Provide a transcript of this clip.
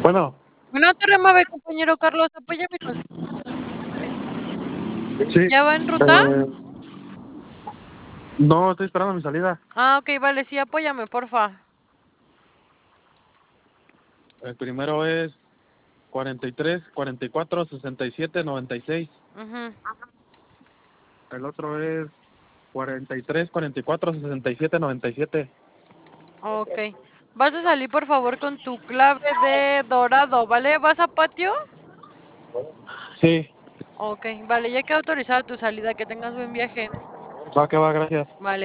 Bueno, Bueno, Torre Mave, compañero Carlos, apóyame con... sí. ¿Ya va en ruta? No, estoy esperando mi salida. Ah, ok, vale, sí, apóyame, porfa. El primero es 43, 44, 67, 96. Ujú. El otro es 43, 44, 67, 97. Ok. Vas a salir, por favor, con tu clave de dorado, ¿vale? ¿Vas a patio? Sí, Ok, vale, ya queda autorizada tu salida. Que tengas buen viaje. va que va, gracias. Vale.